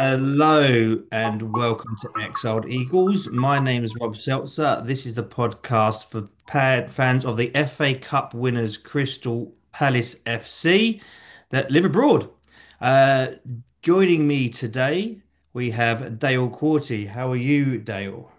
Hello and welcome to Exiled Eagles. My name is Rob Seltzer. This is the podcast for fans of the FA Cup winners Crystal Palace FC that live abroad. Uh, Joining me today, we have Dale Corty. How are you, Dale?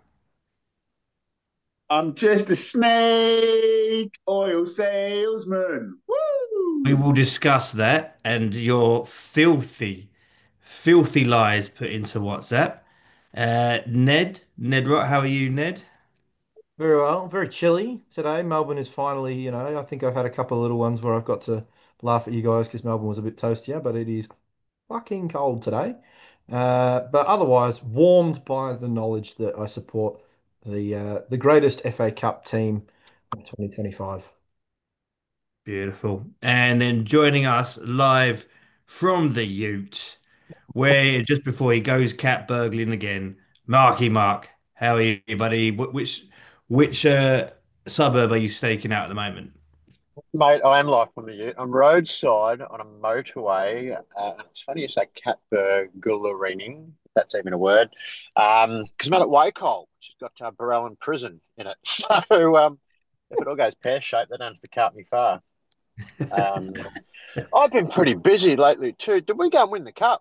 I'm just a snake oil salesman. We Woo! will discuss that and your filthy lies put into WhatsApp. Ned Rott, how are you, Ned? Very well. Very chilly today. Melbourne is finally, I think I've had a couple of little ones where I've got to laugh at you guys because Melbourne was a bit toastier, but it is fucking cold today. But otherwise, warmed by the knowledge that I support the greatest FA Cup team of 2025. Beautiful. And then joining us live from the Ute, where just before he goes cat burgling again, Marky Mark. How are you, buddy? Which suburb are you staking out at the moment? Mate, I am like from the Ute. I'm roadside on a motorway. And it's funny you say Catburgularing, if that's even a word. Because I'm at Wacol, which has got Barellan Prison in it. So if it all goes pear-shaped, they don't have to cart me far. Um, I've been pretty busy lately too. Did we go and win the cup?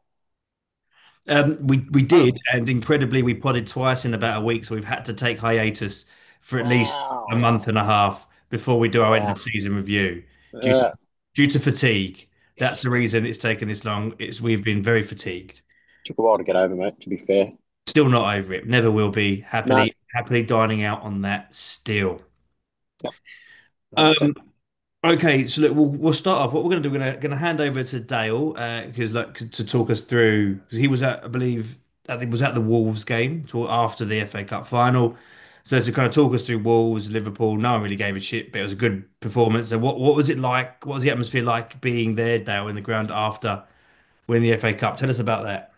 We did, and incredibly, we podded twice in about a week, so we've had to take hiatus for at least a Wow. month and a half before we do our end of Wow. season review due to Yeah. due to fatigue. That's the reason it's taken this long. It's we've been very fatigued. Took a while to get over, mate, to be fair. Still not over it. Never will be. No. Happily dining out on that still. Yep. Um, 100%. okay, so look, we'll start off. What we're going to do, we're going to hand over to Dale because like to talk us through because he was at, I believe, I think was at the Wolves game after the FA Cup final. So to kind of talk us through Wolves, Liverpool, no one really gave a shit, but it was a good performance. So what was it like? What was the atmosphere like being there, Dale, in the ground after winning the FA Cup? Tell us about that.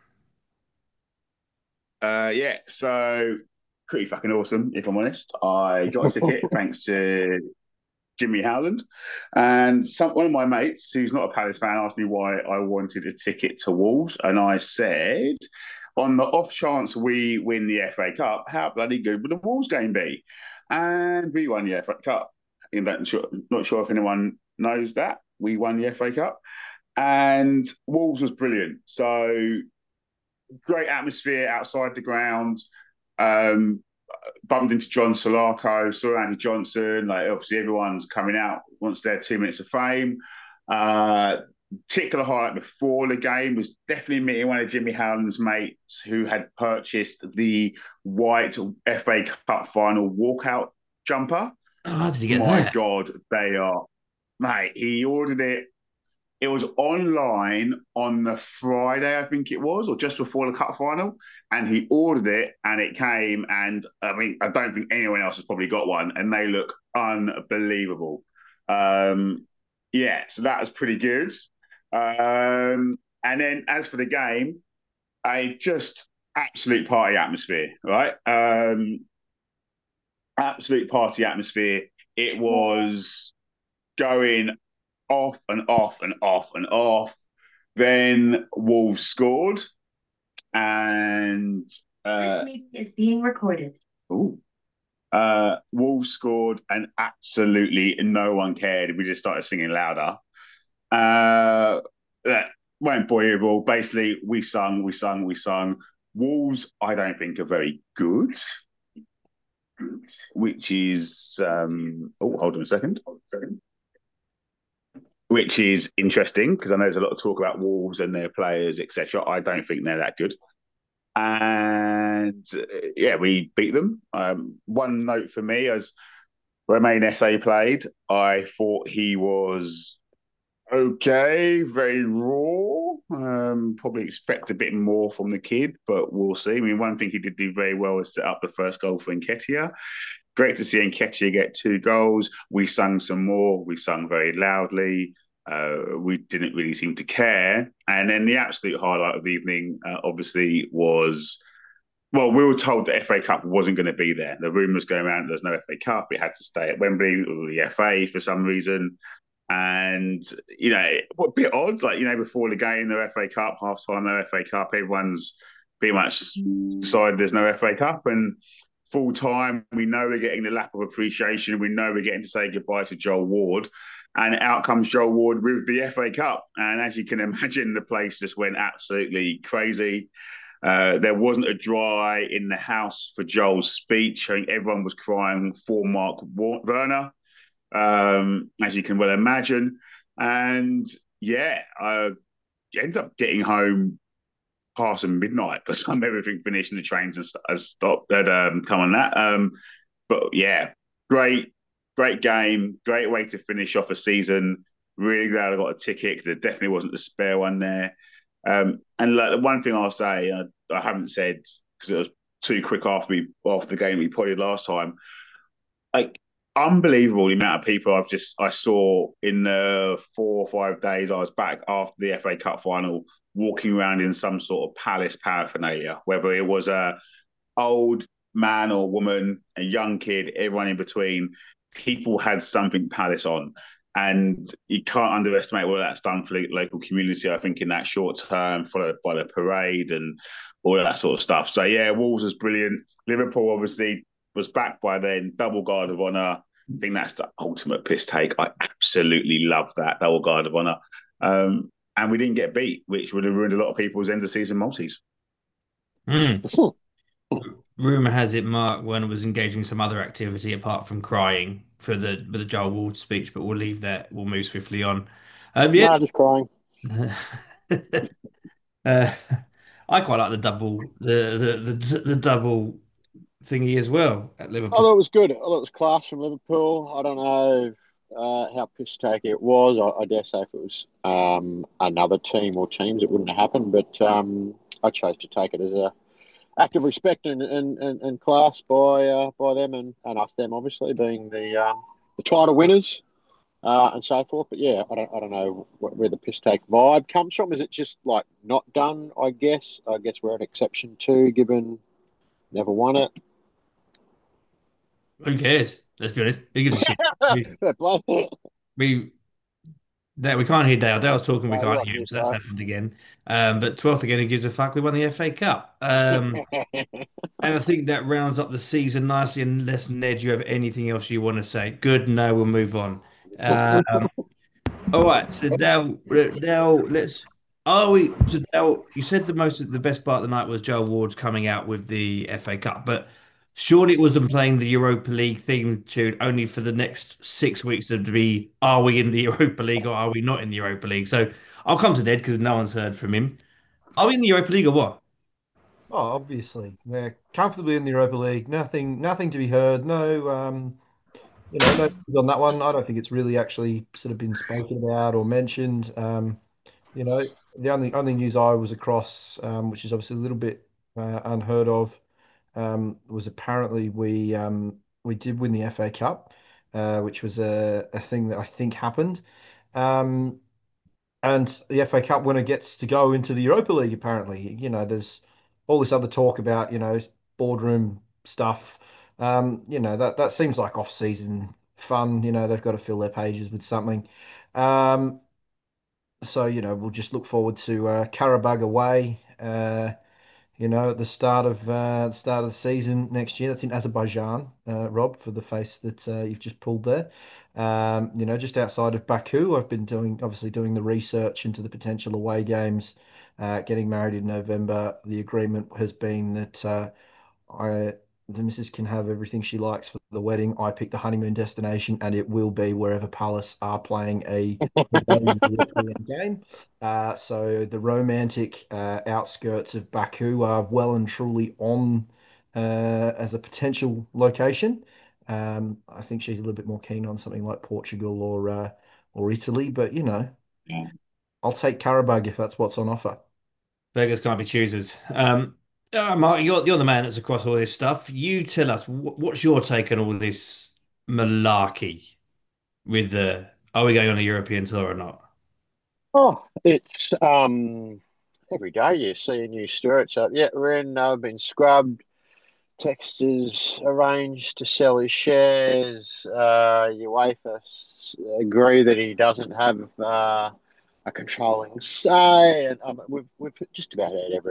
Yeah, so pretty fucking awesome, if I'm honest. I got a ticket thanks to Jimmy Howland. And one of my mates, who's not a Palace fan, asked me why I wanted a ticket to Wolves. And I said, on the off chance we win the FA Cup, how bloody good would the Wolves game be? And we won the FA Cup. Not sure if anyone knows that. We won the FA Cup. And Wolves was brilliant. So great atmosphere outside the ground. Um, Bumped into John Solarco, saw Andy Johnson. Like obviously everyone's coming out wants their 2 minutes of fame. Uh, Particular highlight before the game was definitely meeting one of Jimmy Howland's mates who had purchased the white FA Cup final walkout jumper. Oh, how did you get My that? God, they are, mate. He ordered it. It was online on the Friday, I think it was, or just before the cup final. And he ordered it and it came. And I mean, I don't think anyone else has probably got one. And they look unbelievable. Um, yeah, so that was pretty good. And then as for the game, a just absolute party atmosphere, right? Absolute party atmosphere. It was going off and off and off and off. Then Wolves scored, and This meeting is being recorded. Ooh. Wolves scored, and absolutely no one cared. We just started singing louder. That went boyable. Basically, we sung, we sung, we sung. Wolves, I don't think are very good, which is oh, hold on a second. Which is interesting because I know there's a lot of talk about Wolves and their players, etc. I don't think they're that good. And yeah, we beat them. One note for me as Romain Esse played, I thought he was okay, very raw. Probably expect a bit more from the kid, but we'll see. I mean, one thing he did do very well was set up the first goal for Nketiah. Great to see Nketiah get 2 goals. We sung some more. We sung very loudly. We didn't really seem to care. And then the absolute highlight of the evening, obviously, was well, we were told the FA Cup wasn't going to be there. The rumours going around there's no FA Cup. It had to stay at Wembley or the FA for some reason. And, a bit odd, like, before the game, the FA Cup, half time, no FA Cup, everyone's pretty much decided there's no FA Cup and full time. We know we're getting the lap of appreciation. We know we're getting to say goodbye to Joel Ward. And out comes Joel Ward with the FA Cup. And as you can imagine, the place just went absolutely crazy. There wasn't a dry in the house for Joel's speech. I think everyone was crying for Mark Werner, as you can well imagine. And yeah, I ended up getting home past midnight by the time everything finished and the trains and stopped had come on that. But yeah, great, great game, great way to finish off a season. Really glad I got a ticket because there definitely wasn't a spare one there. And like the one thing I'll say, I haven't said because it was too quick after the game we played last time. Like unbelievable the amount of people I saw in the 4 or 5 days I was back after the FA Cup final walking around in some sort of Palace paraphernalia, whether it was a old man or woman, a young kid, everyone in between. People had something Palace on. And you can't underestimate what that's done for the local community, I think, in that short term, followed by the parade and all that sort of stuff. So, yeah, Wolves was brilliant. Liverpool, obviously, was back by then, double guard of honour. I think that's the ultimate piss take. I absolutely love that double guard of honour. And we didn't get beat, which would have ruined a lot of people's end of season multis. Mm. Rumor has it Mark Werner was engaging in some other activity apart from crying for the Joel Ward speech, but we'll leave that. We'll move swiftly on. Yeah. No, just crying. uh, I quite like the double thingy as well at I Liverpool. thought it was good. I thought it was class from Liverpool. I don't know how piss take it was. I dare say if it was another team or teams, it wouldn't have happened. But I chose to take it as a act of respect and class by them and us them obviously being the title winners and so forth. But yeah, I don't know where the piss take vibe comes from. Is it just like not done? I guess we're an exception too, given never won it. Who cares? Let's be honest. Who gives a shit? We, Fair play. we we can't hear Dale. Dale's talking. We No, you're can't on hear him, mute, so that's bro. happened again. But 12th again, who gives a fuck? We won the FA Cup. And I think that rounds up the season nicely. Unless Ned, you have anything else you want to say? Good. No, we'll move on. Um, All right, so now let's. Are we? So now you said the best part of the night was Joe Ward's coming out with the FA Cup, but surely it wasn't playing the Europa League theme tune only for the next 6 weeks to be. Are we in the Europa League or are we not in the Europa League? So I'll come to Ned because no one's heard from him. Are we in the Europa League or what? Oh, obviously, we're comfortably in the Europa League. Nothing to be heard. No, no news on that one. I don't think it's really actually sort of been spoken about or mentioned. You know, the only news I was across, which is obviously a little bit unheard of, was apparently we did win the FA Cup, which was a thing that I think happened. Um, and the FA Cup winner gets to go into the Europa League, apparently. There's all this other talk about, boardroom stuff. That seems like off-season fun. They've got to fill their pages with something. Um, so, we'll just look forward to Karabag away. At the start of the season next year. That's in Azerbaijan, Rob, for the face that you've just pulled there. Just outside of Baku. I've been obviously doing the research into the potential away games. Getting married in November. The agreement has been that I the missus can have everything she likes for the wedding. I pick the honeymoon destination, and it will be wherever Palace are playing a European game. So the romantic outskirts of Baku are well and truly on as a potential location. I think she's a little bit more keen on something like Portugal or Italy, but Yeah. I'll take Karabag if that's what's on offer. Beggars can't be choosers. Mark, you're the man that's across all this stuff. You tell us what's your take on all this malarkey with the are we going on a European tour or not? Oh, it's every day you see a new story. So yeah, Ren been scrubbed. Texters arranged to sell his shares. UEFA agree that he doesn't have a controlling say, and we've just about had every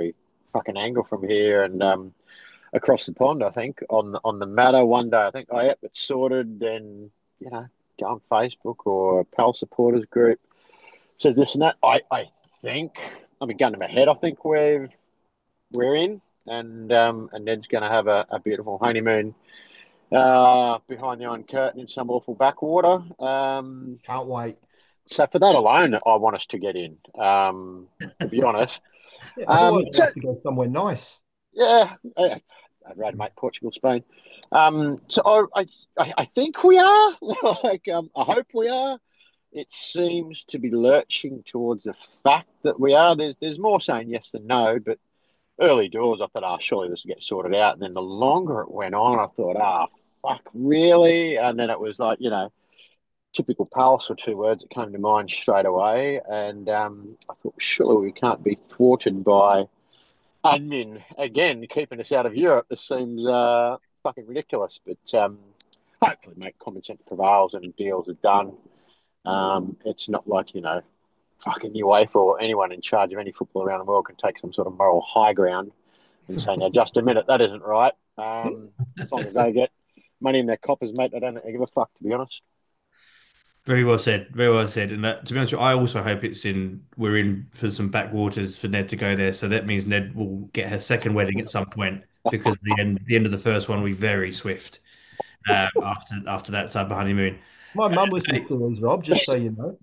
fucking angle from here and across the pond. I think on the matter one day. I think I have it sorted. Then go on Facebook or a PAL supporters group. So this and that. I think I mean gun to my head. I think we're in, and Ned's going to have a beautiful honeymoon behind the iron curtain in some awful backwater. Can't wait. So for that alone, I want us to get in. To be honest, Yeah, otherwise, um, we so have to go somewhere nice. yeah, I'd rather make Portugal, Spain. So I think we are. I hope we are. It seems to be lurching towards the fact that we are. There's more saying yes than no, but early doors, I thought, surely this will get sorted out. And then the longer it went on, I thought, fuck, really? And then it was like, typical palace or two words that came to mind straight away. And I thought, surely we can't be thwarted by admin again, keeping us out of Europe. This seems fucking ridiculous. But hopefully, make common sense prevails and deals are done. It's not like, fucking UEFA or anyone in charge of any football around the world can take some sort of moral high ground and say, now, just a minute, that isn't right. As long as they get money in their coppers, mate, they don't give a fuck, to be honest. Very well said. Very well said. And to be honest, with you, I also hope we're in for some backwaters for Ned to go there. So that means Ned will get her second wedding at some point because the end of the first one will be very swift after that type of honeymoon. My mum listens to these, Rob, just so you know.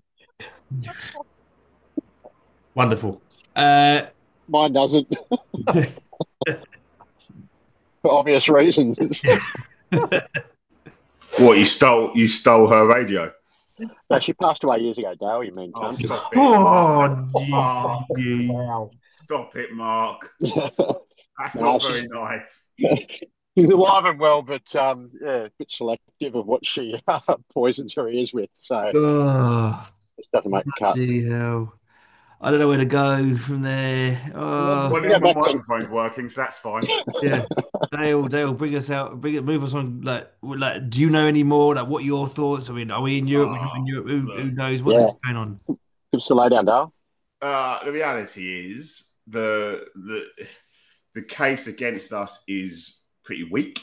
Wonderful. Mine doesn't, for obvious reasons. What, you stole her radio? No, she passed away years ago, Dale, you mean, Oh, cunt. stop it, Mark. Oh, Mark. Wow. Stop it, Mark. That's No, not she's- very nice. She's alive and well, but a bit selective of what she poisons her ears with. So oh, it doesn't make the cut. bloody hell. I don't know where to go from there. Well, Oh, at least my microphone's working, so that's fine. yeah. Dale, bring us out, move us on. Do you know any more? Like, what are your thoughts? I mean, are we in Europe? We're not in Europe. Who knows what Yeah. is going on? Give us a lay down, Dale. The reality is the case against us is pretty weak.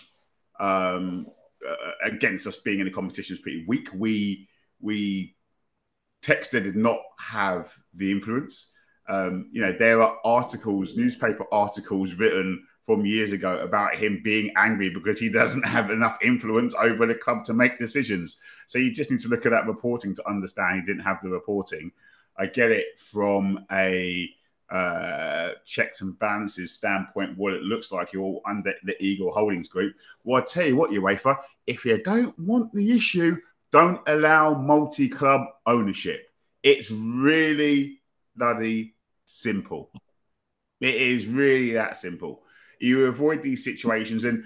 Against us being in the competition is pretty weak. We Texter did not have the influence. There are newspaper articles written from years ago about him being angry because he doesn't have enough influence over the club to make decisions. So you just need to look at that reporting to understand he didn't have the reporting. I get it from a checks and balances standpoint, what it looks like you're all under the Eagle Holdings Group. Well, I tell you what, UEFA, if you don't want the issue, don't allow multi-club ownership. It's really bloody simple. It is really that simple. You avoid these situations, and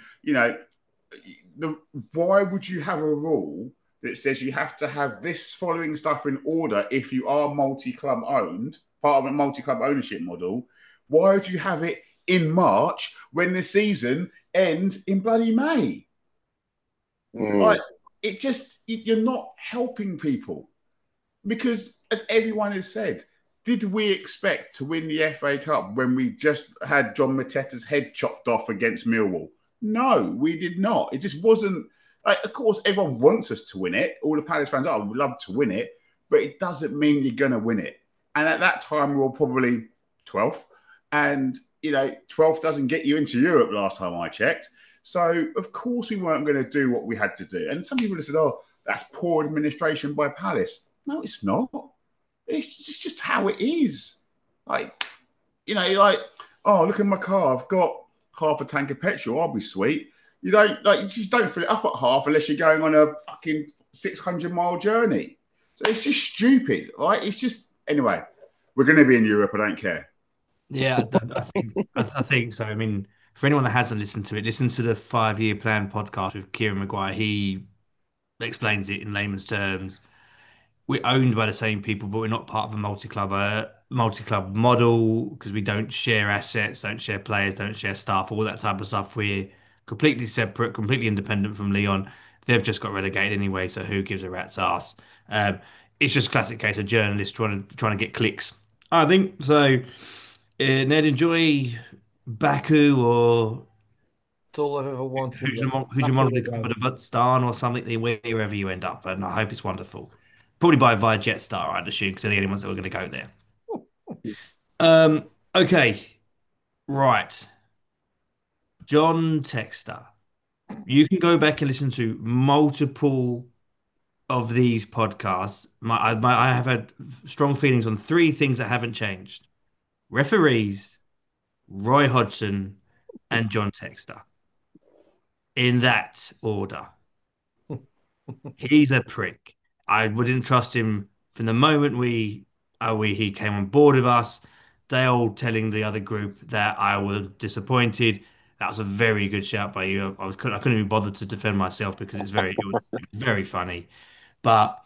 why would you have a rule that says you have to have this following stuff in order if you are multi-club owned, part of a multi-club ownership model? Why would you have it in March when the season ends in bloody May? Like, you're not helping people, because as everyone has said, did we expect to win the FA Cup when we just had John Mateta's head chopped off against Millwall? No, we did not. It just wasn't. Like, of course, everyone wants us to win it. All the Palace fans would love to win it, but it doesn't mean you're going to win it. And at that time, we were probably 12th. And, 12th doesn't get you into Europe last time I checked. So, of course, we weren't going to do what we had to do. And some people have said, oh, that's poor administration by Palace. No, it's not. It's just how it is. Oh, look at my car. I've got half a tank of petrol. I'll be sweet. You just don't fill it up at half unless you're going on a fucking 600-mile journey. So it's just stupid, right? It's just, anyway, we're going to be in Europe. I don't care. Yeah, I think so. I mean, for anyone that hasn't listened to it, listen to the 5-year plan podcast with Kieran Maguire. He explains it in layman's terms. We're owned by the same people, but we're not part of a multi-club model because we don't share assets, don't share players, don't share staff, all that type of stuff. We're completely separate, completely independent from Leon. They've just got relegated anyway, so who gives a rat's ass? It's just a classic case of journalists trying to get clicks. I think so. Ned, enjoy Baku or It's all I've ever wanted. Hujimon of the Kazakhstan or something, wherever you end up. And I hope it's wonderful. Probably via Jetstar, I'd assume, because they're the only ones that were going to go there. Okay, right. John Texter. You can go back and listen to multiple of these podcasts. I have had strong feelings on three things that haven't changed: referees, Roy Hodgson, and John Texter. In that order. He's a prick. I wouldn't trust him from the moment he came on board with us. They all telling the other group that I was disappointed. That was a very good shout by you. I couldn't even bother to defend myself because it was very funny. But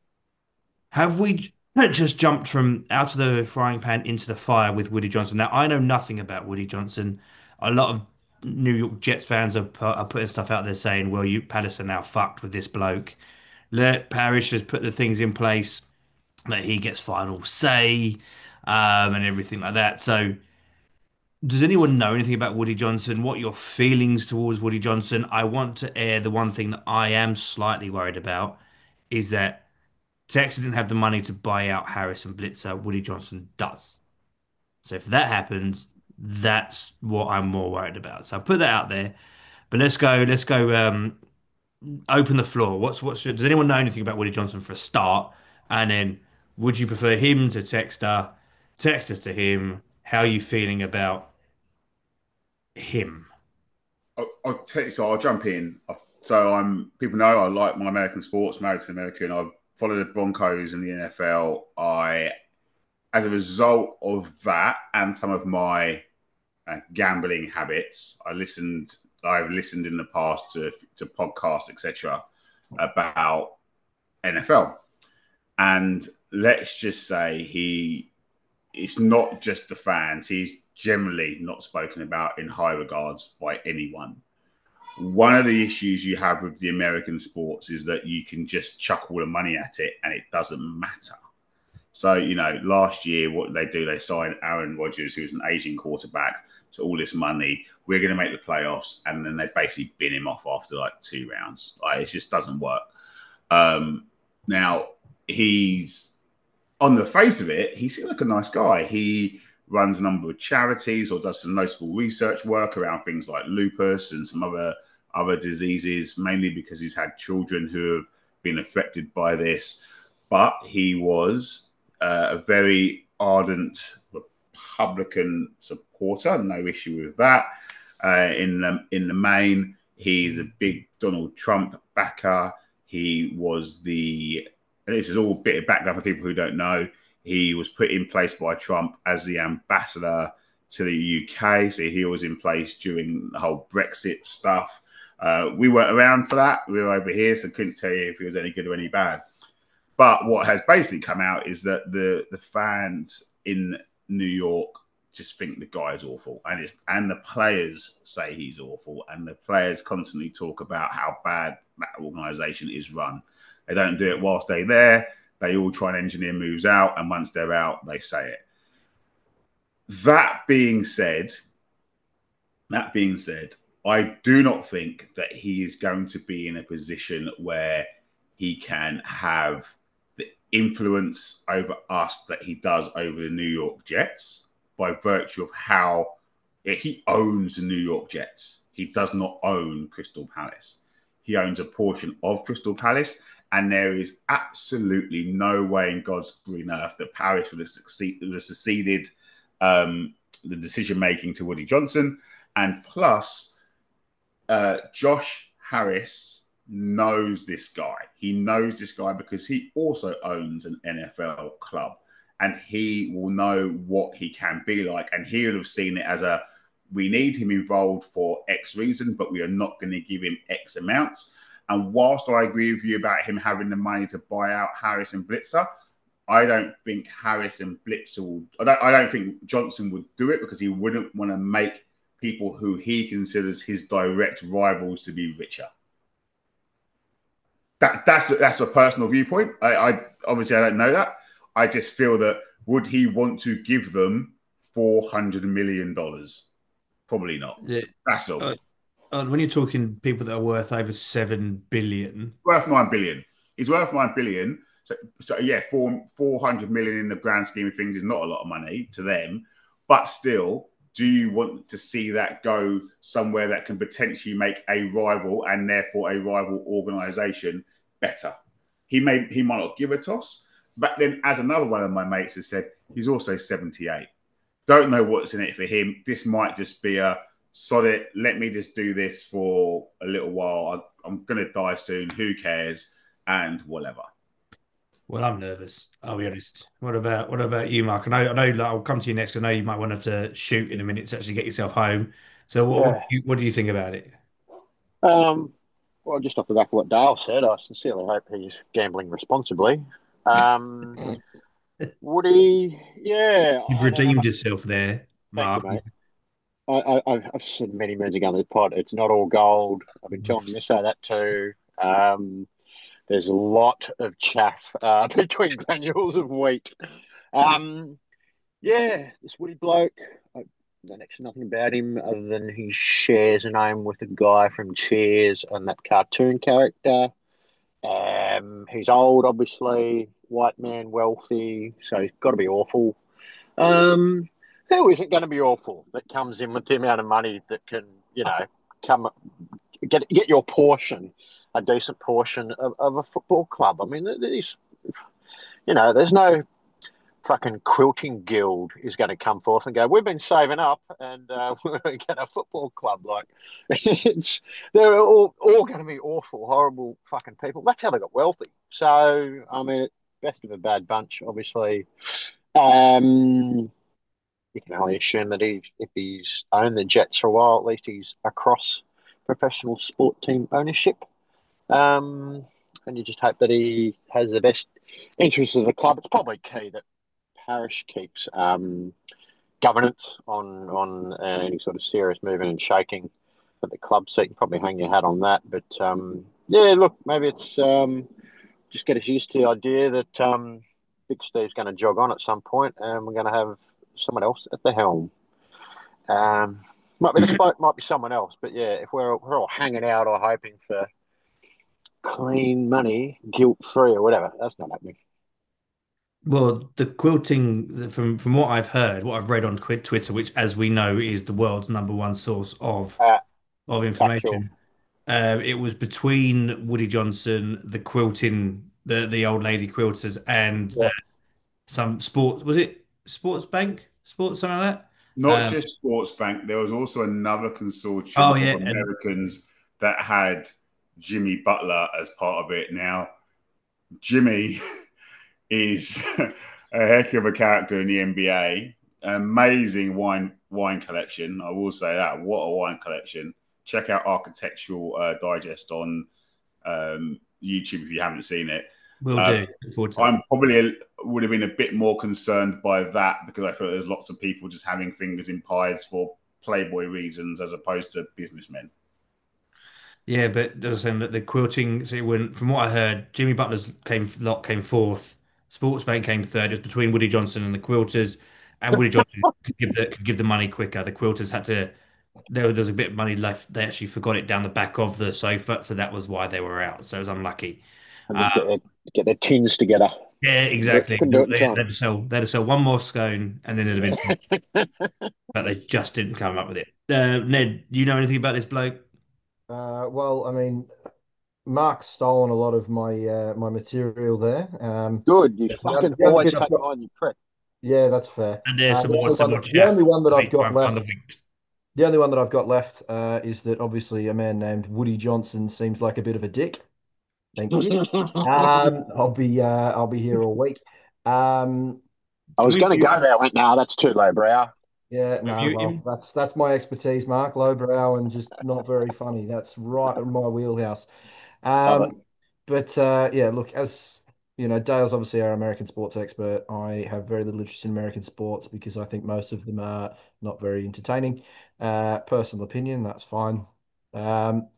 have we just jumped from out of the frying pan into the fire with Woody Johnson? Now I know nothing about Woody Johnson. A lot of New York Jets fans are putting stuff out there saying, "Well, you Palace are now fucked with this bloke." Let Parish has put the things in place that he gets final say, and everything like that. So, does anyone know anything about Woody Johnson? What are your feelings towards Woody Johnson? I want to air the one thing that I am slightly worried about is that Texas didn't have the money to buy out Harris and Blitzer. Woody Johnson does. So if that happens, that's what I'm more worried about. So I put that out there. But let's go. Open the floor. Does anyone know anything about Woody Johnson for a start? And then would you prefer him to Texter, Texter to him? How are you feeling about him? I'll tell you, so I'll jump in. So people know I like my American sports, married to America, and I follow the Broncos and the NFL. As a result of that and some of my gambling habits, I've listened in the past to podcasts, etc., about NFL. And let's just say it's not just the fans. He's generally not spoken about in high regards by anyone. One of the issues you have with the American sports is that you can just chuck all the money at it and it doesn't matter. So, last year, what they do, they sign Aaron Rodgers, who's an Asian quarterback, to all this money. We're going to make the playoffs. And then they basically bin him off after like 2 rounds. It just doesn't work. Now, he's on the face of it, he seems like a nice guy. He runs a number of charities or does some notable research work around things like lupus and some other diseases, mainly because he's had children who have been affected by this. But he was a very ardent Republican supporter, no issue with that. In the main, he's a big Donald Trump backer. He was and this is all a bit of background for people who don't know, he was put in place by Trump as the ambassador to the UK. So he was in place during the whole Brexit stuff. We weren't around for that. We were over here, so couldn't tell you if he was any good or any bad. But what has basically come out is that the fans in New York just think the guy is awful, and the players say he's awful, and the players constantly talk about how bad that organisation is run. They don't do it whilst they're there. They all try and engineer moves out, and once they're out, they say it. That being said, I do not think that he is going to be in a position where he can have the influence over us that he does over the New York Jets by virtue of how he owns the New York Jets. He does not own Crystal Palace. He owns a portion of Crystal Palace, and there is absolutely no way in God's green earth that Parish would have succeeded the decision-making to Woody Johnson. And plus, Josh Harris knows this guy. He knows this guy because he also owns an NFL club, and he will know what he can be like. And he would have seen it as we need him involved for X reason, but we are not going to give him X amounts. And whilst I agree with you about him having the money to buy out Harris and Blitzer, I don't think Harris and Blitzer I don't think Johnson would do it because he wouldn't want to make people who he considers his direct rivals to be richer. That's a personal viewpoint. I obviously I don't know that. I just feel that would he want to give them $400 million? Probably not. Yeah. That's all. Uh, when you're talking people that are worth over 7 billion, Worth 9 billion. He's worth 9 billion. So yeah, 400 million in the grand scheme of things is not a lot of money to them, but still, do you want to see that go somewhere that can potentially make a rival and therefore a rival organisation better? He might not give a toss, but then as another one of my mates has said, he's also 78. Don't know what's in it for him. This might just be a sod it. Let me just do this for a little while. I'm gonna die soon. Who cares? And whatever. well, I'm nervous. I'll be honest. What about you, Mark? I know. Like, I'll come to you next. I know you might want to have to shoot in a minute to actually get yourself home. So, Yeah. what do you think about it? Um, well, just off the back of what Dale said, I sincerely hope he's gambling responsibly. Um, Woody, yeah, You've I don't know. redeemed yourself there, Thank you, Mark. mate. I've said many moons ago on this pod, it's not all gold. I've been telling you to say that too. There's a lot of chaff between granules of wheat. Um, yeah, this Woody bloke, I know actually nothing about him other than he shares a name with a guy from Cheers and that cartoon character. He's old, obviously, white man, wealthy, so he's got to be awful. Um, who isn't going to be awful that comes in with the amount of money that can, you know, come get your portion, a decent portion of a football club? I mean, there's no fucking quilting guild is going to come forth and go, we've been saving up and we're going to get a football club. Like, they're all going to be awful, horrible fucking people. That's how they got wealthy. So, I mean, best of a bad bunch, obviously. Um, you can only assume that if he's owned the Jets for a while, at least he's across professional sport team ownership. Um, and you just hope that he has the best interests of the club. It's probably key that Parish keeps governance on any sort of serious movement and shaking at the club. So you can probably hang your hat on that. But yeah, look, maybe it's just get us used to the idea that Big Steve's going to jog on at some point, and we're going to have someone else at the helm. Um, might be the spoke, might be someone else, but yeah, if we're all hanging out or hoping for clean money, guilt free or whatever, that's not happening. Well, the quilting, from what I've heard, what I've read on Twitter, which, as we know, is the world's number one source Uh, of Factual. information. It was between Woody Johnson, the quilting, the old lady quilters, and Yeah. some sports. Was it Sports Bank? Sports, something like Not that. just Sports Bank. There was also another consortium Oh of yeah, and Americans that had Jimmy Butler as part of it. Now, Jimmy is a heck of a character in the NBA. Amazing wine collection. I will say that. What a wine collection. Check out Architectural Digest on YouTube if you haven't seen it. will Uh, do. Look forward to I'm probably would have been a bit more concerned by that because I feel there's lots of people just having fingers in pies for Playboy reasons as opposed to businessmen. Yeah, but as I was saying, that the quilting, so when from what I heard, Jimmy Butler's came fourth, Sportsbank came third. It was between Woody Johnson and the quilters, and Woody Johnson could give the money quicker. The quilters had to. There was a bit of money left. They actually forgot it down the back of the sofa, so that was why they were out. So it was unlucky. And Uh, get their tins together. yeah, exactly. Couldn't do it in time. They had to sell one more scone, and then it'd have been fine. But they just didn't come up with it. Ned, you know anything about this bloke? Well, I mean, Mark's stolen a lot of my material there. Good. You The fucking only always bit I've take got, mine, you prick. yeah, that's fair. And there's some The more, only some one, more the only chaff one that to I've be got on the left, wheat. the only one that I've got left is that obviously a man named Woody Johnson seems like a bit of a dick. Thank you. I'll be here all week. Um, I Can was we going to mute? go there. I went, no, that's too low brow. yeah, Can we no, mute well, him? that's my expertise, Mark. Lowbrow and just not very funny. That's right in my wheelhouse. Love it. Um, but yeah, look, as you know, Dale's obviously our American sports expert. I have very little interest in American sports because I think most of them are not very entertaining. Personal opinion, that's fine. Um,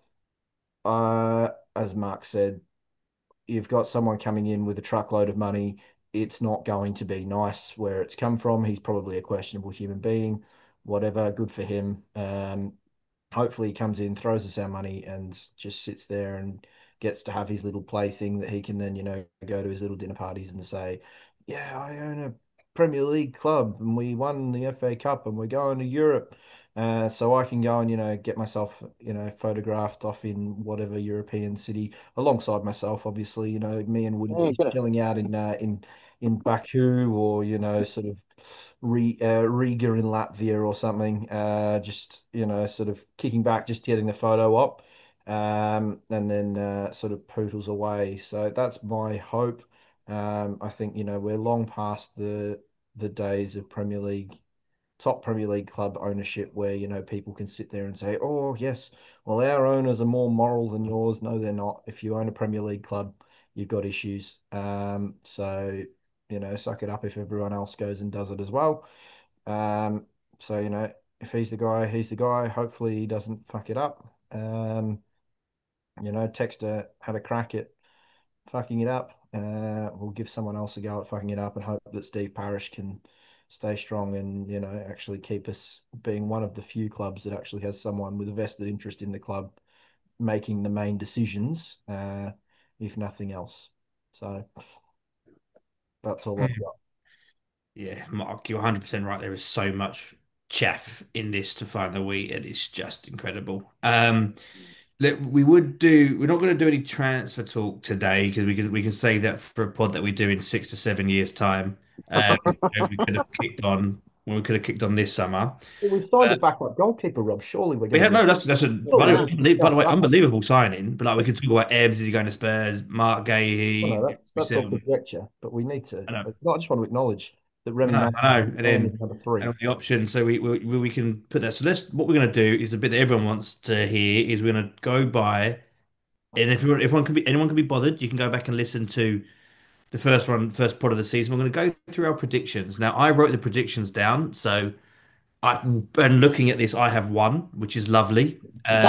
as Mark said, you've got someone coming in with a truckload of money. It's not going to be nice where it's come from. He's probably a questionable human being. whatever. Good for him. Hopefully he comes in, throws us our money, and just sits there and gets to have his little play thing that he can then, go to his little dinner parties and say, "Yeah, I own a Premier League club, and we won the FA Cup, and we're going to Europe." So I can go and, get myself, photographed off in whatever European city alongside myself, obviously, me and Woody Yeah, get chilling out in Baku, or, sort of Riga in Latvia or something, just, sort of kicking back, just getting the photo op, and then sort of poodles away. So that's my hope. I think, we're long past the days of top Premier League club ownership where, people can sit there and say, "Oh, yes, well, our owners are more moral than yours." No, they're not. If you own a Premier League club, you've got issues. So, suck it up if everyone else goes and does it as well. Um, so, if he's the guy, he's the guy. Hopefully he doesn't fuck it up. Texter had a crack at fucking it up. We'll give someone else a go at fucking it up and hope that Steve Parish can stay strong and, actually keep us being one of the few clubs that actually has someone with a vested interest in the club making the main decisions, if nothing else. So that's all I've got. Yeah, Mark, you're 100% right. There is so much chaff in this to find the wheat, and it's just incredible. We're not going to do any transfer talk today because we can save that for a pod that we do in 6 to 7 years' time. We could have kicked on when we could have kicked on this summer. Well, we've signed a backup goalkeeper, Rob. Surely we're We going had to no. That's a surely by the way, unbelievable signing. But like we could talk about Ebbs, is he going to Spurs? Mark well, Gahey, no, that's all conjecture, but we need to. I know, I just want to acknowledge that Remy I know, Martin and is then number three. the option. So we can put that. So let's what we're going to do is the bit that everyone wants to hear is we're going to go by. And if anyone can be bothered, you can go back and listen to the first part of the season. We're going to go through our predictions. Now, I wrote the predictions down, so and looking at this, I have one, which is lovely.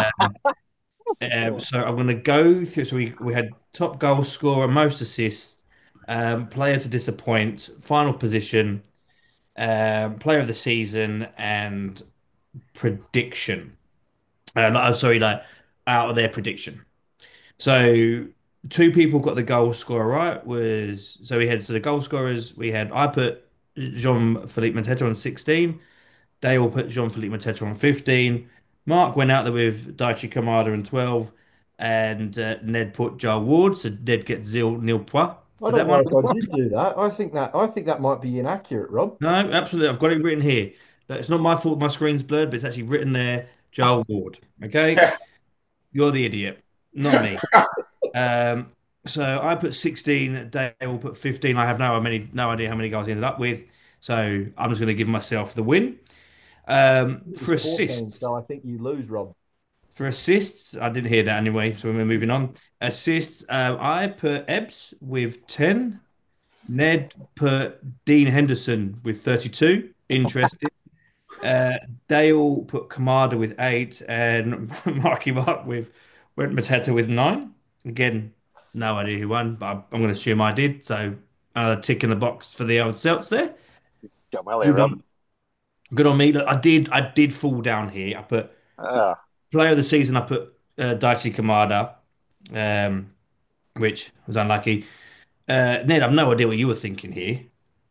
So I'm going to go through. So we had top goal scorer, most assists, player to disappoint, final position, player of the season, and prediction. Sorry, like out of their prediction. So two people got the goal scorer right. We had the goal scorers. I put Jean-Philippe Mateta on 16. Dale put Jean-Philippe Mateta on 15. Mark went out there with Daichi Kamada on 12, and Ned put Joel Ward. So Ned gets nil point I for don't that know one. if I did do that. I think that might be inaccurate, Rob. No, absolutely. I've got it written here. It's not my fault. My screen's blurred, but it's actually written there. Joel Ward. Okay, you're the idiot, not me. Um, so I put 16, Dale put 15. I have no idea how many guys he ended up with. So I'm just going to give myself the win. It was For 14, assists, so I think you lose, Rob. I didn't hear that anyway. So we're moving on. Assists, I put Ebbs with 10. Ned put Dean Henderson with 32. Interesting. Uh, Dale put Kamada with 8 and Marky Mark went Mateta with 9. Again, no idea who won, but I'm going to assume I did. So another tick in the box for the old Celts there. Done well there, Good Rob. on, good on me. Look, I did fall down here. I put Ah, player of the season. I put Daichi Kamada, um, which was unlucky. Ned, I've no idea what you were thinking here.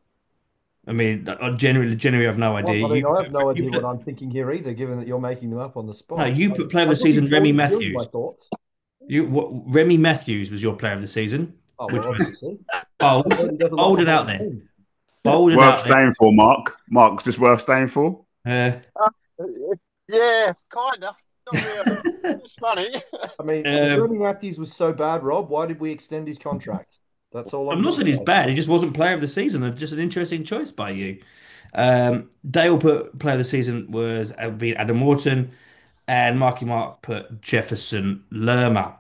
I mean, I genuinely have no Well, idea. I mean, I have no You idea what put I'm thinking here either, given that you're making them up on the no, spot. you put player of I the could be season Remy talking through my Matthews. thoughts. Remy Matthews was your player of the season, Oh, which well, was obviously. bold, He does a lot bold and behind out the there, scenes. bold and Worth out there. staying for, Mark. Mark, is this worth staying for? Uh, uh, yeah, kinda. Not really. It's funny. I mean, um, Remy Matthews was so bad, Rob. Why did we extend his contract? That's all I'm I'm not going saying to he's say. bad. He just wasn't player of the season. Just an interesting choice by you. Dale put player of the season was be Adam Morton, and Marky Mark put Jefferson Lerma.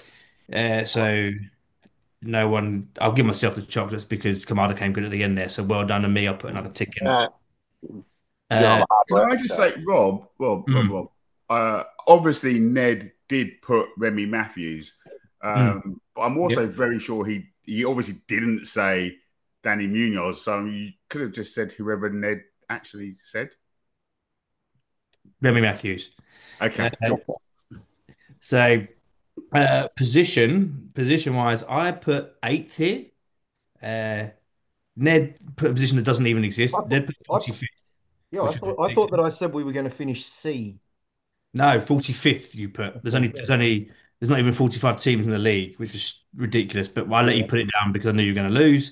So no one. I'll give myself the chocolates because Kamada came good at the end there. So well done to me. I'll put another tick in. Uh, you got all Uh, the hard Can work. I just So say, Rob, mm, obviously Ned did put Remy Matthews, mm, but I'm yep. also very sure he obviously didn't say Danny Munoz, so you could have just said whoever Ned actually said. Remy Matthews. Uh, Okay, cool. so position wise, I put eighth here. Uh, Ned put a position that doesn't even I exist. thought, Ned put I, 45th, yeah, which was I thought that ridiculous. I said we were going to finish C. No, 45th you put. Okay, yeah, There's not even 45 teams in the league, which is ridiculous. But I let you yeah. put it down because I knew you were going to lose.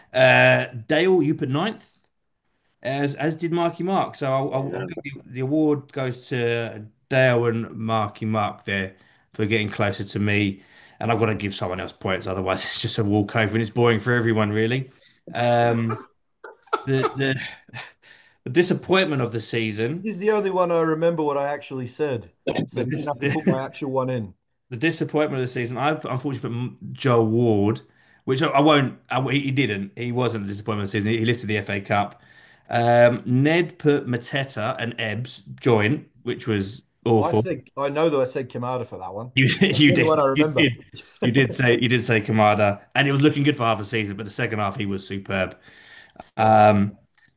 Dale, you put ninth, as did Marky Mark. So I'll Yeah. give the award goes to Dale and Marky Mark there for getting closer to me. And I've got to give someone else points, otherwise it's just a walkover and it's boring for everyone, really. Um, the the disappointment of the season. This is the only one I remember what I actually said, so The, I didn't have to put dis- my actual one in. the disappointment of the season, I unfortunately put Joe Ward, which I won't. He didn't. He wasn't a disappointment of the season. He lifted the FA Cup. Ned put Mateta and Ebbs joint, which was awful. I know that I said Kamada for that one. You That's you the only one did I you remember. did you did say Kamada, and it was looking good for half a season, but the second half he was superb. Um,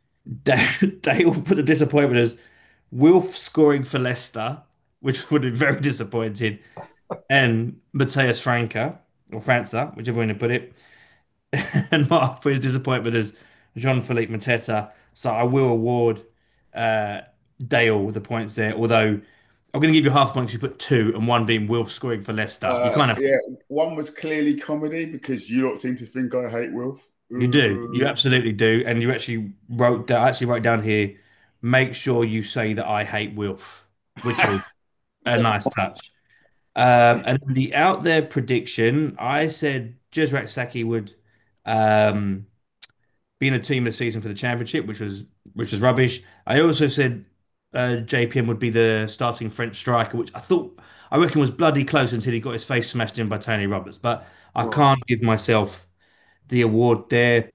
Dale put the disappointment as Wilf scoring for Leicester, which would have been very disappointing, and Mateus Franca, or França, whichever way you put it. And Mark put his disappointment as Jean-Philippe Mateta. So I will award uh, Dale the points there, although I'm going to give you half points. You put two, and one being Wilf scoring for Leicester. You kind of Yeah, one was clearly comedy because you don't seem to think I hate Wilf. you do, you absolutely do, and you actually wrote down. I actually wrote down here. Make sure you say that I hate Wilf, which was a nice touch. And the out there prediction, I said Jezreel Saki would um, be in the team this season for the championship, which was rubbish. I also said JPM would be the starting French striker, which I reckon was bloody close until he got his face smashed in by Tony Roberts. But I Oh, can't give myself the award there.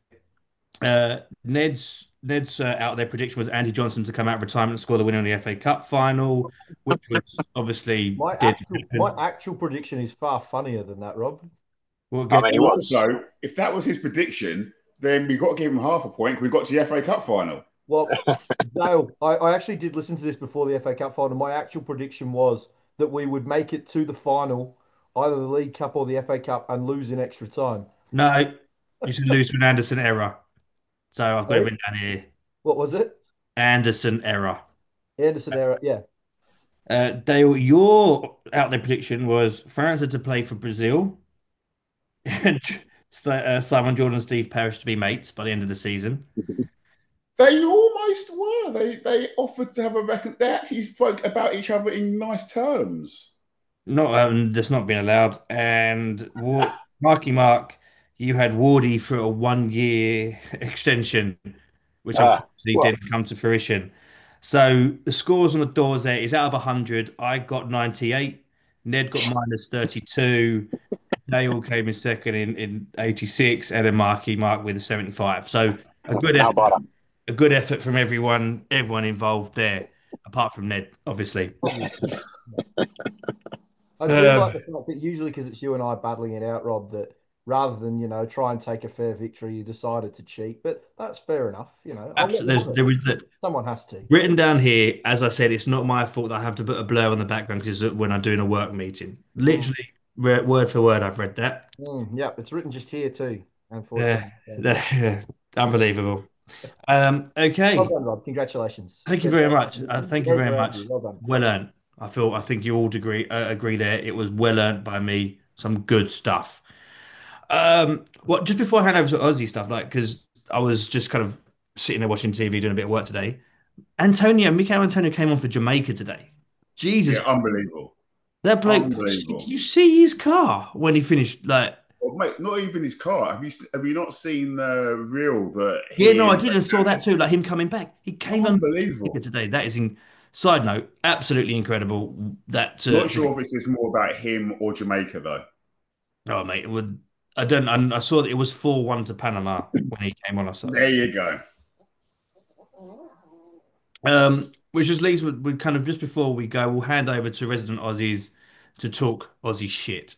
Ned's out there prediction was Andy Johnson to come out of retirement and score the winner in the FA Cup final, which was obviously did My happen. actual prediction is far funnier than that, Rob. We'll I get mean, he And was. also, if that was his prediction, then we've got to give him half a point because we got to the FA Cup final. Well, Dale, I actually did listen to this before the FA Cup final. My actual prediction was that we would make it to the final, either the League Cup or the FA Cup, and lose in extra time. no. You should lose with an Anderson error. So I've got it Sorry? written down here. What was it? Anderson error. Anderson era. Yeah. Dale, your out there prediction was France to play for Brazil and Simon Jordan and Steve Parish to be mates by the end of the season. They almost were. They offered to have a record. They actually spoke about each other in nice terms. Not That's not been allowed. And Marky Mark, you had Wardy for a 1 year extension, which unfortunately Well, didn't come to fruition. So the scores on the doors there is out of 100. I got 98. Ned got minus 32. Dale came in second in 86, and then Marky Mark with a 75. So a good how effort, about a good effort from everyone involved there, apart from Ned, obviously. Obviously. I do Um, like the fact that usually because it's you and I battling it out, Rob, that rather than, try and take a fair victory, you decided to cheat. But that's fair enough. I'll let you Absolutely, have it. there was that Someone has to. written down here. As I said, it's not my fault that I have to put a blur on the background because when I'm doing a work meeting, Mm, literally word for word, I've read that. yeah, it's written just here too, Yeah, unfortunately. So, unbelievable. well Okay. done, Rob. Congratulations. Thank you Very very proud much. Thank you very very proud of much. you. Well done. Well earned. I think you all agree there. It was well earned by me. Some good stuff. Well, just before I hand over to Aussie stuff, like because I was just kind of sitting there watching TV, doing a bit of work today. Mikel Antonio came on for Jamaica today. Jesus, Yeah, unbelievable. that bloke! Did Unbelievable. you see his car when he finished? Like, Well, mate, not even his car. Have you not seen the reel that yeah, he no, I and did and saw that too. Like him coming back, he came on for Jamaica unbelievable. today. That is in. Side note, absolutely incredible. That Not sure if this is more about him or Jamaica though. Oh mate, it would. I don't. I saw that it was 4-1 to Panama when he came on. I saw. There you go. Which just leaves with kind of just before we go, we'll hand over to resident Aussies to talk Aussie shit.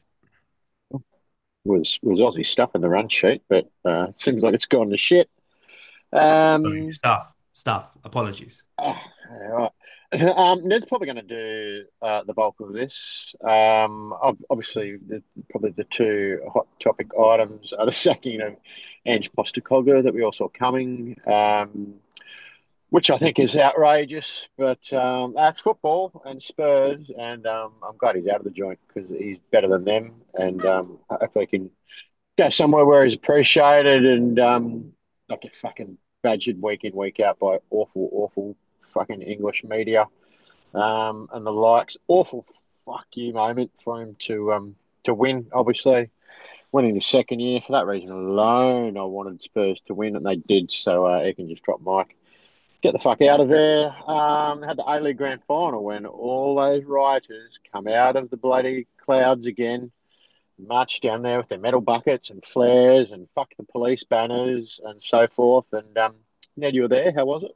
was Aussie stuff in the run sheet, but seems like it's gone to shit. Sorry, Um, stuff. Apologies. right. Ned's probably going to do the bulk of this. Obviously, probably the two hot topic items are the sacking of Ange Postecoglou that we all saw coming, which I think is outrageous. But that's football and Spurs, and I'm glad he's out of the joint because he's better than them, and hopefully he can go somewhere where he's appreciated and not get fucking badgered week in week out by awful fucking English media and the likes. Awful fuck you moment for him to win. Obviously, winning his second year for that reason alone, I wanted Spurs to win, and they did. So he can just drop Mike. Get the fuck out of there. Had the A League Grand Final when all those rioters come out of the bloody clouds again, march down there with their metal buckets and flares and fuck the police banners and so forth. And Ned, you were there. How was it?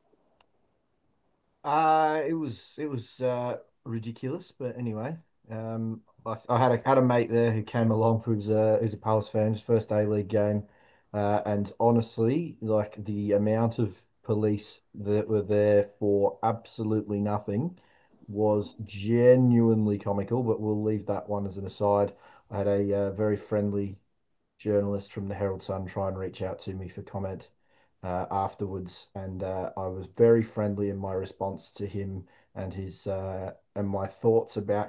It was ridiculous, but anyway, I had a mate there who came along who's a Palace fan, his first A-League game, and honestly, like the amount of police that were there for absolutely nothing was genuinely comical. But we'll leave that one as an aside. I had a very friendly journalist from the Herald Sun try and reach out to me for comment afterwards, and I was very friendly in my response to him and his and my thoughts about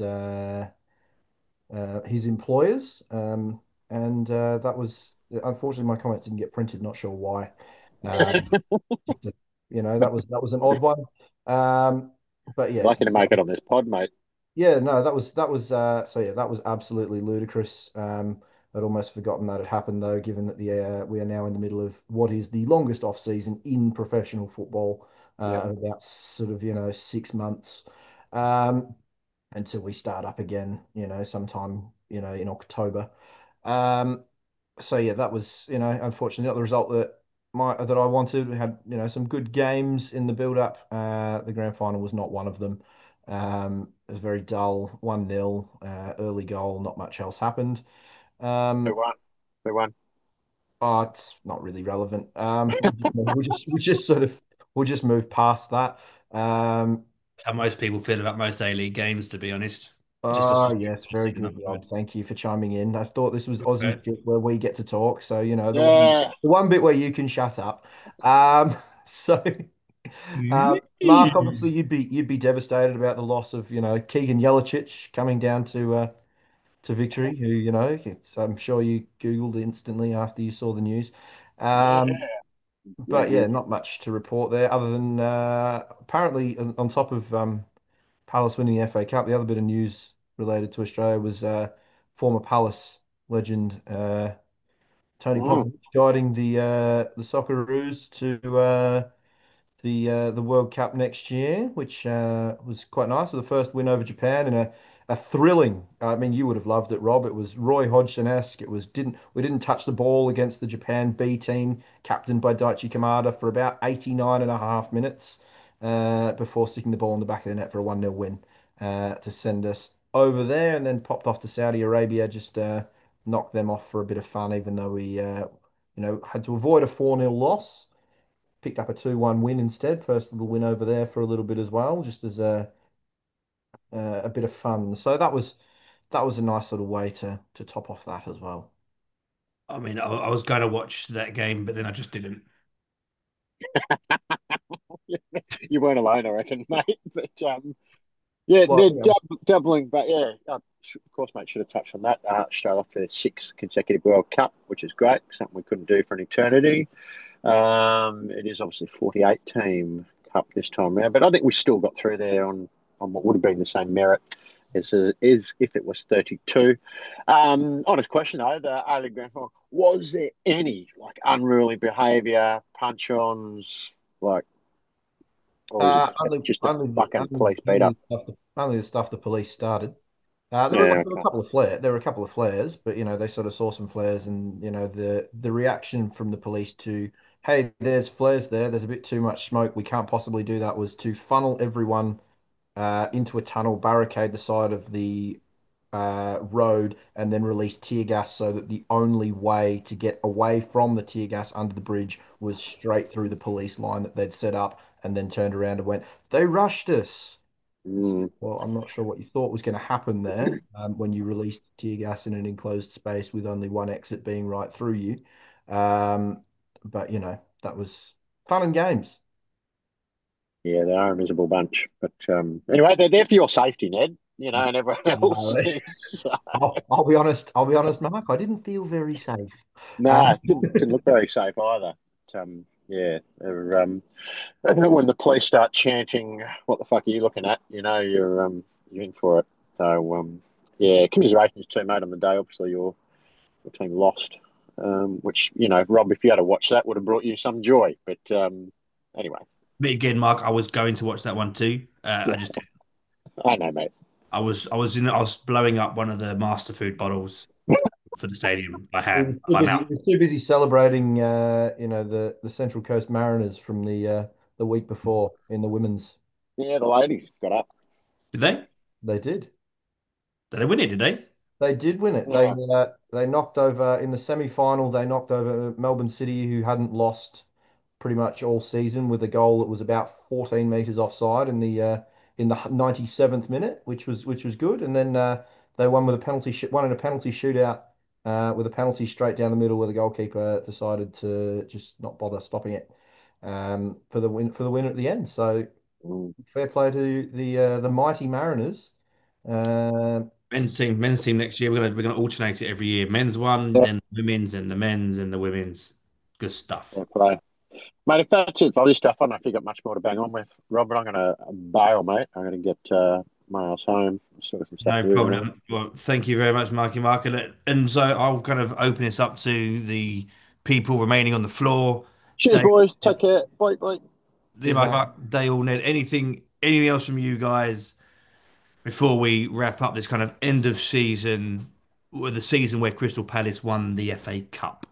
his employers. And that was unfortunately my comments didn't get printed. Not sure why. Um, that was an odd one. Um, but yes, Lucky to make it on this pod, mate. yeah, no, that was so yeah, that was absolutely ludicrous. I'd almost forgotten that had happened though, given that the we are now in the middle of what is the longest off season in professional football, Yep. of about sort of 6 months, um, until we start up again, sometime in October. Um, so yeah, that was unfortunately not the result that I wanted. We had some good games in the build up. The grand final was not one of them. It was very dull, 1-0, early goal, not much else happened. Who Um, won? Who won? oh, it's not really relevant. We just sort of we'll just move past that. Um, How most people feel about most A-League games, to be honest. Just a oh, yes, very second good, Rob. upload. Thank you for chiming in. I thought this was Aussie Okay. shit where we get to talk, so the one Yeah. the one bit where you can shut up. So Mark, obviously you'd be devastated about the loss of Keegan Jelacic coming down to victory. Who I'm sure you Googled instantly after you saw the news. Yeah. Um, but yeah, not much to report there other than apparently on top of Palace winning the FA Cup, the other bit of news related to Australia was former Palace legend Tony Mm. Popovic guiding the Socceroos to the World Cup next year, which was quite nice. For the first win over Japan in a thrilling. I mean, you would have loved it, Rob. It was Roy Hodgson-esque. It was didn't we didn't touch the ball against the Japan B team, captained by Daichi Kamada for about 89 and a half minutes before sticking the ball in the back of the net for a 1-0 win to send us over there, and then popped off to Saudi Arabia, just knocked them off for a bit of fun, even though we had to avoid a 4-0 loss. Picked up a 2-1 win instead. First little win over there for a little bit as well, just as a bit of fun. So that was a nice little way to top off that as well. I mean, I was going to watch that game, but then I just didn't. You weren't alone, I reckon, mate. But yeah, Well, they're doubling, but yeah, of course, mate, should have touched on that. Australia for their sixth consecutive World Cup, which is great, something we couldn't do for an eternity. It is obviously 48 team cup this time around, but I think we still got through there on what would have been the same merit as if it was 32. Honest question though, the A-League Grand Final, was there any like unruly behaviour, punch-ons, like, or was it only just a only fucking only police beat only up? the stuff only the stuff the police started. Yeah, There were a okay. couple of flares, but they sort of saw some flares, and the reaction from the police to, hey, there's flares there. There's a bit too much smoke. We can't possibly do that. Was to funnel everyone into a tunnel, barricade the side of the road, and then release tear gas so that the only way to get away from the tear gas under the bridge was straight through the police line that they'd set up. and then turned around and went, "They rushed us." Mm. Well, I'm not sure what you thought was going to happen there when you released tear gas in an enclosed space with only one exit being right through you. Um, but that was fun and games. Yeah, they are a miserable bunch. But anyway, they're there for your safety, Ned. And everyone else Uh, is. I'll be honest. I'll be honest, Mark. I didn't feel very safe. No, it didn't look very safe either. Yeah, when the police start chanting, "What the fuck are you looking at?" You're in for it. So yeah, commiserations to you, mate, on the day. Obviously, your team lost, which Rob, if you had to watch that, would have brought you some joy. But anyway, But again, Mark, I was going to watch that one too. I yeah, just didn't. I know, mate. I was blowing up one of the Master Food bottles for the stadium by hand, by He mouth. was too busy celebrating, the Central Coast Mariners from the week before in the women's. Yeah, the ladies got up. Did they? They did. Did they win it? Did they? They did win it. Yeah. They knocked over in the semi-final. They knocked over Melbourne City, who hadn't lost pretty much all season, with a goal that was about 14 meters offside in the 97th minute, which was good. And then they won with a won in a penalty shootout with a penalty straight down the middle, where the goalkeeper decided to just not bother stopping it for the win at the end. So Mm. fair play to the mighty Mariners. Uh, Men's team next year. We're gonna alternate it every year. Men's one, Yeah, then the women's, and the men's and the women's. Good stuff. fair play. Mate, if that's it for this stuff, I don't know if you got much more to bang on with, Rob, but I'm going to bail, mate. I'm going to get my ass home, sort of some stuff No to do. problem. Well, thank you very much, Marky Mark. And so I'll kind of open this up to the people remaining on the floor. Cheers, Dale, boys. Take care. Bye, bye. Cheers, Marky mate. Mark, Dale, Ned, anything else from you guys before we wrap up this kind of end of season, or the season where Crystal Palace won the FA Cup?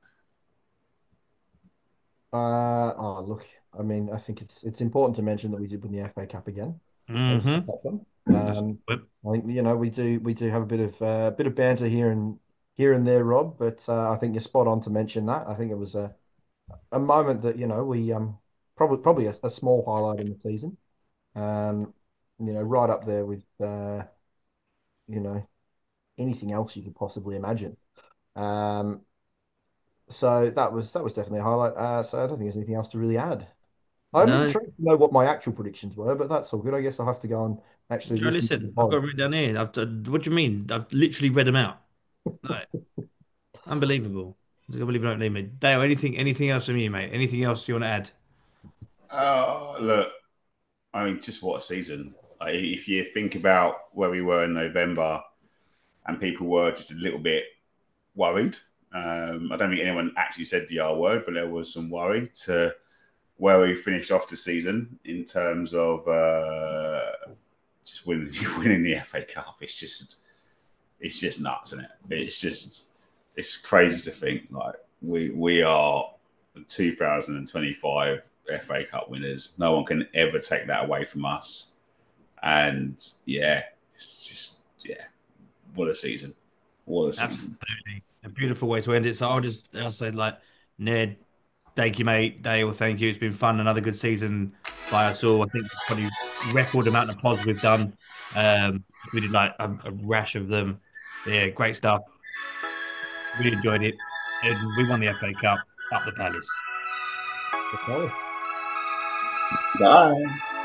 Oh, look, I mean, I think it's important to mention that we did win the FA Cup again. That was Mm-hmm. top one. That's I think we do have a bit of banter here and there, Rob. But I think you're spot on to mention that. I think it was a moment that we probably a small highlight in the season. Um, right up there with you know anything else you could possibly imagine. Um, so that was definitely a highlight. So I don't think there's anything else to really add. I'm no. intrigued to know what my actual predictions were, but that's all good. I guess I'll have to go and actually No, listen to the listen, I've got pod. it written down here. What do you mean? I've literally read them out. No, unbelievable. I believe it or not, leave me. Dale, anything else from you, mate? Anything else you want to add? Look, I mean, just what a season. Like, if you think about where we were in November and people were just a little bit worried, I don't think anyone actually said the R word, but there was some worry to where we finished off the season in terms of just winning the FA Cup. It's just nuts, isn't it? It's crazy to think like we are the 2025 FA Cup winners. No one can ever take that away from us. And yeah, it's just what a season. What a season. Absolutely. A beautiful way to end it. So I'll say like Ned, thank you, mate. Dale, thank you. It's been fun. Another good season by us all. I think probably record amount of pods we've done. We did like a rash of them. Yeah, great stuff. Really enjoyed it. And we won the FA Cup up the Palace. Okay. Bye.